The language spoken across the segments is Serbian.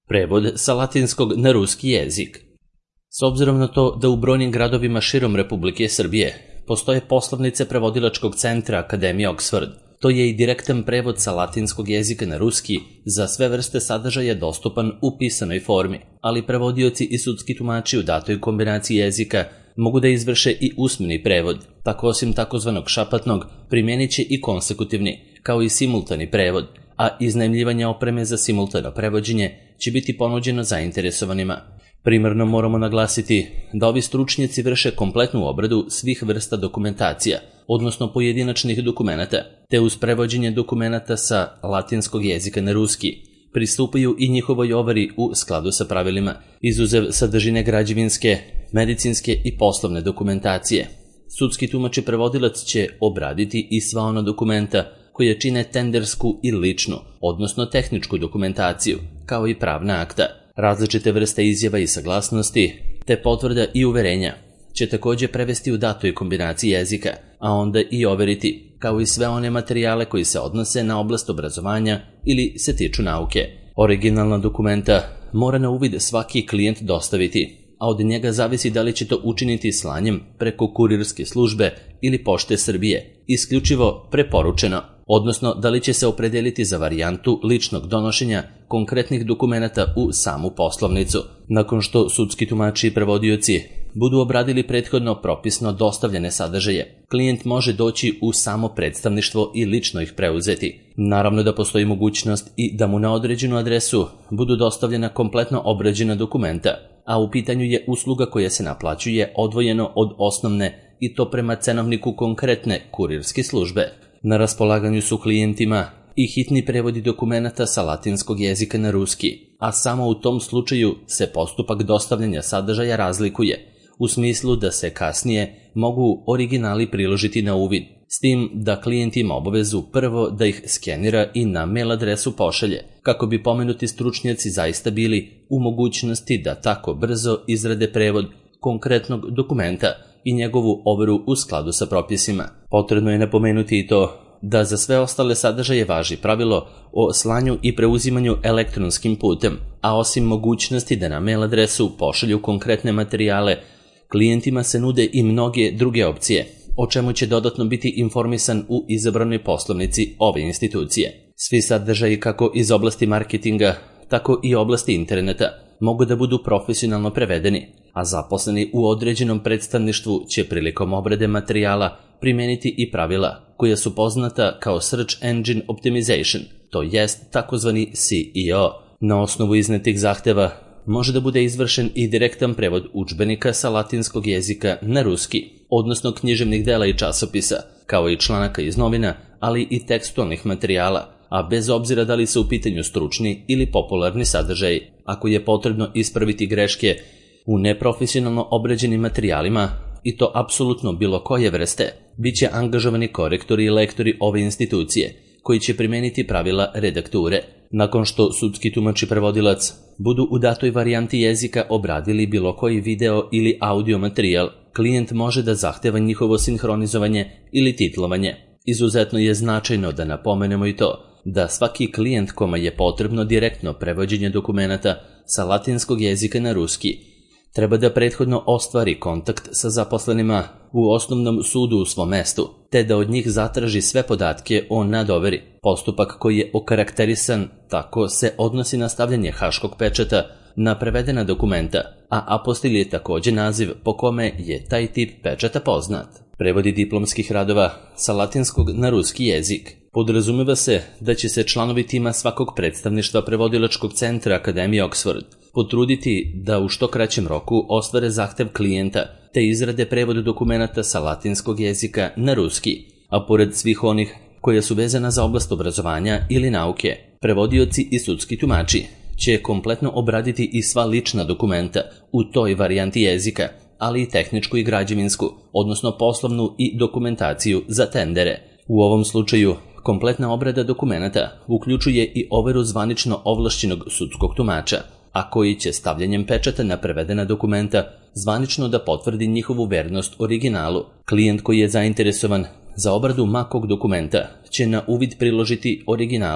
Prevod sa latinskog na ruski jezik. S obzirom na to da u brojnim gradovima širom Republike Srbije postoje poslovnice prevodilačkog centra Akademije Oxford, to je i direktan prevod sa latinskog jezika na ruski za sve vrste sadržaja dostupan u pisanoj formi, ali prevodioci i sudski tumači u datoj kombinaciji jezika mogu da izvrše i usmeni prevod, tako osim takozvanog šapatnog primijenit će i konsekutivni, kao i simultani prevod, a iznajmljivanje opreme za simultano prevođenje će biti ponuđeno zainteresovanima. Primarno moramo naglasiti da ovi stručnjaci vrše kompletnu obradu svih vrsta dokumentacija, odnosno pojedinačnih dokumenata, te uz prevođenje dokumenata sa latinskog jezika na ruski pristupaju i njihovoj overi u skladu sa pravilima, izuzev sadržine građevinske, medicinske i poslovne dokumentacije. Sudski tumač i prevodilac će obraditi i sva ona dokumenta koje čine tendersku i ličnu, odnosno tehničku dokumentaciju, kao i pravna akta. Različite vrste izjava i saglasnosti, te potvrda i uverenja će također prevesti u datoj kombinaciji jezika, a onda i overiti, kao i sve one materijale koji se odnose na oblast obrazovanja ili se tiču nauke. Originalna dokumenta mora na uvid svaki klijent dostaviti, a od njega zavisi da li će to učiniti slanjem preko kurirske službe ili Pošte Srbije, isključivo preporučeno, odnosno da li će se opredeliti za varijantu ličnog donošenja konkretnih dokumenata u samu poslovnicu. Nakon što sudski tumači i prevodioci budu obradili prethodno propisno dostavljene sadržaje, klijent može doći u samo predstavništvo i lično ih preuzeti. Naravno da postoji mogućnost i da mu na određenu adresu budu dostavljena kompletno obrađena dokumenta, a u pitanju je usluga koja se naplaćuje odvojeno od osnovne i to prema cenovniku konkretne kurirske službe. Na raspolaganju su klijentima i hitni prevodi dokumenata sa latinskog jezika na ruski, a samo u tom slučaju se postupak dostavljanja sadržaja razlikuje, u smislu da se kasnije mogu originali priložiti na uvid, s tim da klijent ima obavezu prvo da ih skenira i na mail adresu pošalje, kako bi pomenuti stručnjaci zaista bili u mogućnosti da tako brzo izrade prevod konkretnog dokumenta i njegovu overu u skladu sa propisima. Potrebno je napomenuti i to da za sve ostale sadržaje važi pravilo o slanju i preuzimanju elektronskim putem, a osim mogućnosti da na mail adresu pošalju konkretne materijale, klijentima se nude i mnoge druge opcije, o čemu će dodatno biti informisan u izabranoj poslovnici ove institucije. Svi sadržaji kako iz oblasti marketinga, tako i oblasti interneta mogu da budu profesionalno prevedeni, a zaposleni u određenom predstavništvu će prilikom obrade materijala primijeniti i pravila koja su poznata kao Search Engine Optimization, to jest takozvani SEO. Na osnovu iznetih zahteva može da bude izvršen i direktan prevod udžbenika sa latinskog jezika na ruski, odnosno književnih dela i časopisa, kao i članaka iz novina, ali i tekstualnih materijala, a bez obzira da li su u pitanju stručni ili popularni sadržaj. Ako je potrebno ispraviti greške u neprofesionalno obrađenim materijalima, i to apsolutno bilo koje vrste, bit će angažovani korektori i lektori ove institucije, koji će primeniti pravila redakture. Nakon što sudski tumač i prevodilac budu u datoj varijanti jezika obradili bilo koji video ili audio materijal, klijent može da zahteva njihovo sinhronizovanje ili titlovanje. Izuzetno je značajno da napomenemo i to da svaki klijent kome je potrebno direktno prevođenje dokumenata sa latinskog jezika na ruski treba da prethodno ostvari kontakt sa zaposlenima u osnovnom sudu u svom mestu, te da od njih zatraži sve podatke o nadoveri. Postupak koji je okarakterisan tako se odnosi na stavljanje haškog pečata na prevedena dokumenta, a apostil je također naziv po kome je taj tip pečata poznat. Prevodi diplomskih radova sa latinskog na ruski jezik. Podrazumeva se da će se članovi tima svakog predstavništva prevodilačkog centra Akademije Oxford potruditi da u što kraćem roku ostvare zahtev klijenta te izrade prevod dokumenata sa latinskog jezika na ruski, a pored svih onih koja su vezana za oblast obrazovanja ili nauke, prevodioci i sudski tumači će kompletno obraditi i sva lična dokumenta u toj varijanti jezika, ali i tehničku i građevinsku, odnosno poslovnu i dokumentaciju za tendere. U ovom slučaju, kompletna obrada dokumenata uključuje i overu zvanično ovlašćenog sudskog tumača, a koji će stavljanjem pečata na prevedena dokumenta zvanično da potvrdi njihovu vernost originalu. Klijent koji je zainteresovan za obradu makog dokumenta će na uvid priložiti originale,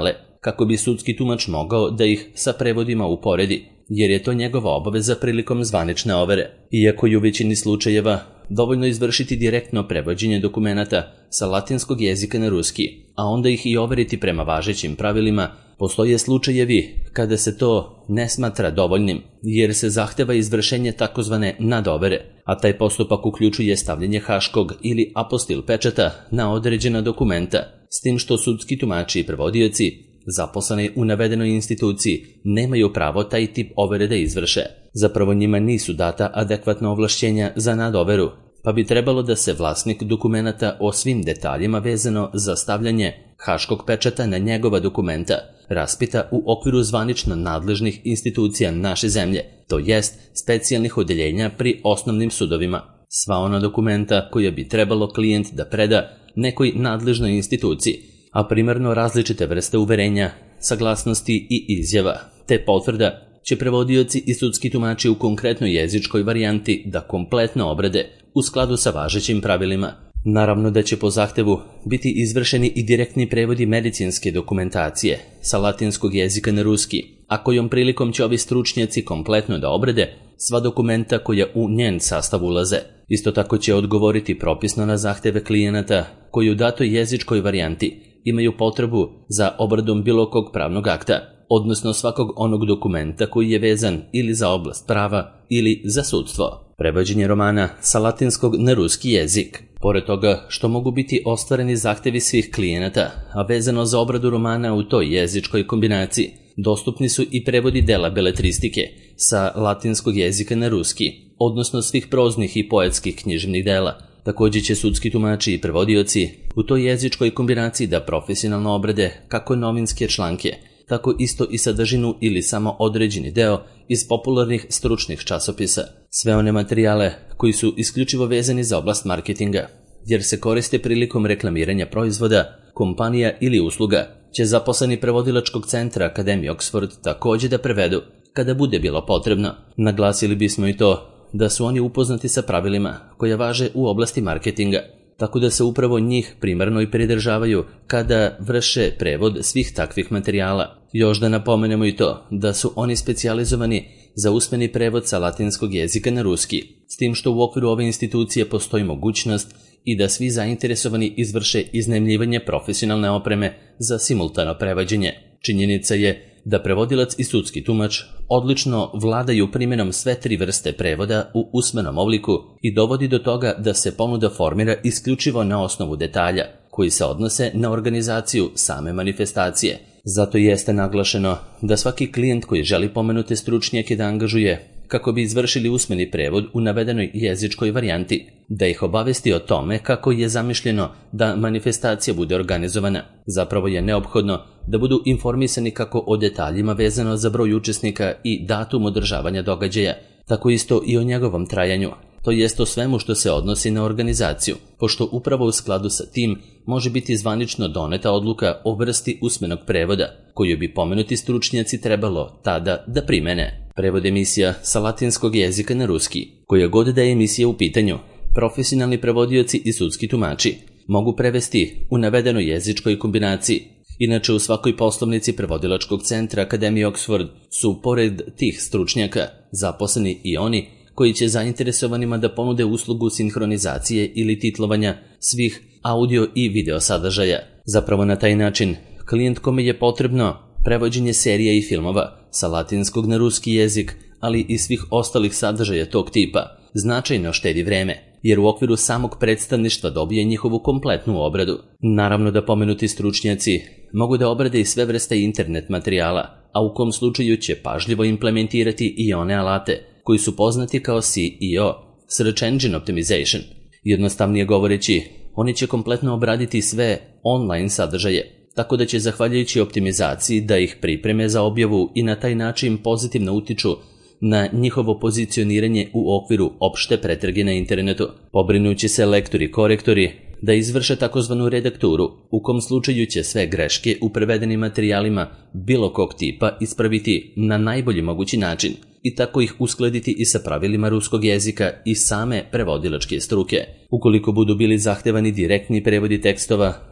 kako bi sudski tumač mogao da ih sa prevodima uporedi, jer je to njegova obaveza prilikom zvanične overe. Iako je u većini slučajeva dovoljno izvršiti direktno prevođenje dokumenata sa latinskog jezika na ruski, a onda ih i overiti prema važećim pravilima, postoje slučajevi kada se to ne smatra dovoljnim, jer se zahteva izvršenje takozvane nadovere, a taj postupak uključuje stavljanje haškog ili apostil pečata na određena dokumenta, s tim što sudski tumači i prevodioci zaposleni u navedenoj instituciji nemaju pravo taj tip overe da izvrše. Zapravo njima nisu data adekvatna ovlašćenja za nadoveru, pa bi trebalo da se vlasnik dokumenata o svim detaljima vezano za stavljanje haškog pečata na njegova dokumenta raspita u okviru zvanično nadležnih institucija naše zemlje, to jest specijalnih odeljenja pri osnovnim sudovima. Sva ona dokumenta koja bi trebalo klijent da preda nekoj nadležnoj instituciji, a primarno različite vrste uverenja, saglasnosti i izjava, te potvrda, će prevodioci i sudski tumači u konkretnoj jezičkoj varijanti da kompletno obrade u skladu sa važećim pravilima. Naravno da će po zahtevu biti izvršeni i direktni prevodi medicinske dokumentacije sa latinskog jezika na ruski, a kojom prilikom će ovi stručnjaci kompletno da obrade sva dokumenta koja u njen sastav ulaze. Isto tako će odgovoriti propisno na zahteve klijenata koji u datoj jezičkoj varijanti imaju potrebu za obradom bilo kog pravnog akta, odnosno svakog onog dokumenta koji je vezan ili za oblast prava ili za sudstvo. Prevođenje romana sa latinskog na ruski jezik. Pored toga što mogu biti ostvareni zahtevi svih klijenata, a vezano za obradu romana u toj jezičkoj kombinaciji, dostupni su i prevodi dela beletristike sa latinskog jezika na ruski, odnosno svih proznih i poetskih književnih dela. Također će sudski tumači i prevodioci u toj jezičkoj kombinaciji da profesionalno obrade kako novinske članke, tako isto i sadržinu ili samo određeni deo iz popularnih stručnih časopisa. Sve one materijale koji su isključivo vezani za oblast marketinga, jer se koriste prilikom reklamiranja proizvoda, kompanija ili usluga, će zaposleni prevodilačkog centra Akademije Oxford također da prevedu kada bude bilo potrebno. Naglasili bismo i to da su oni upoznati sa pravilima koja važe u oblasti marketinga, tako da se upravo njih primarno i pridržavaju kada vrše prevod svih takvih materijala. Još da napomenemo i to da su oni specijalizovani za usmeni prevod sa latinskog jezika na ruski, s tim što u okviru ove institucije postoji mogućnost i da svi zainteresovani izvrše iznajmljivanje profesionalne opreme za simultano prevođenje. Činjenica je da prevodilac i sudski tumač odlično vladaju primjenom sve tri vrste prevoda u usmenom obliku i dovodi do toga da se ponuda formira isključivo na osnovu detalja koji se odnose na organizaciju same manifestacije. Zato jeste naglašeno da svaki klijent koji želi pomenute stručnjake da angažuje kako bi izvršili usmeni prevod u navedenoj jezičkoj varijanti, da ih obavesti o tome kako je zamišljeno da manifestacija bude organizovana. Zapravo je neophodno da budu informisani kako o detaljima vezano za broj učesnika i datum održavanja događaja, tako isto i o njegovom trajanju, to jest o svemu što se odnosi na organizaciju, pošto upravo u skladu sa tim može biti zvanično doneta odluka o vrsti usmenog prevoda, koju bi pomenuti stručnjaci trebalo tada da primene. Prevod emisija sa latinskog jezika na ruski. Koja god da je emisija u pitanju, profesionalni prevodioci i sudski tumači mogu prevesti u navedenoj jezičkoj kombinaciji. Inače, u svakoj poslovnici prevodilačkog centra Akademije Oxford su, pored tih stručnjaka, zaposleni i oni koji će zainteresovanima da ponude uslugu sinhronizacije ili titlovanja svih audio i video sadržaja. Zapravo na taj način, klijent kome je potrebno prevođenje serija i filmova sa latinskog na ruski jezik, ali i svih ostalih sadržaja tog tipa, značajno štedi vreme, jer u okviru samog predstavništva dobije njihovu kompletnu obradu. Naravno da pomenuti stručnjaci mogu da obrade i sve vrste internet materijala, a u kom slučaju će pažljivo implementirati i one alate koji su poznati kao SEO, Search Engine Optimization. Jednostavnije govoreći, oni će kompletno obraditi sve online sadržaje, tako da će zahvaljujući optimizaciji da ih pripreme za objavu i na taj način pozitivno utiču na njihovo pozicioniranje u okviru opšte pretrage na internetu. Pobrinući se lektori i korektori da izvrše takozvanu redakturu, u kom slučaju će sve greške u prevedenim materijalima bilo kog tipa ispraviti na najbolji mogući način i tako ih uskladiti i sa pravilima ruskog jezika i same prevodilačke struke. Ukoliko budu bili zahtevani direktni prevodi tekstova,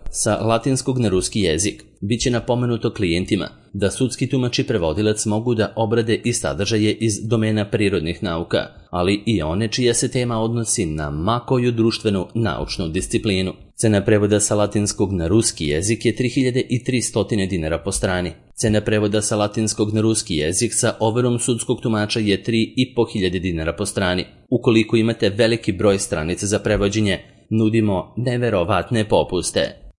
sa latinskog na ruski jezik. Biće napomenuto klijentima da sudski tumač i prevodilac mogu da obrade i sadržaje iz domena prirodnih nauka, ali i one čija se tema odnosi na ma koju društvenu naučnu disciplinu. Cena prevoda sa latinskog na ruski jezik je 3300 dinara po strani. Cena prevoda sa latinskog na ruski jezik sa overom sudskog tumača je 3500 dinara po strani. Ukoliko imate veliki broj stranica za prevođenje, nudimo neverovatne popuste.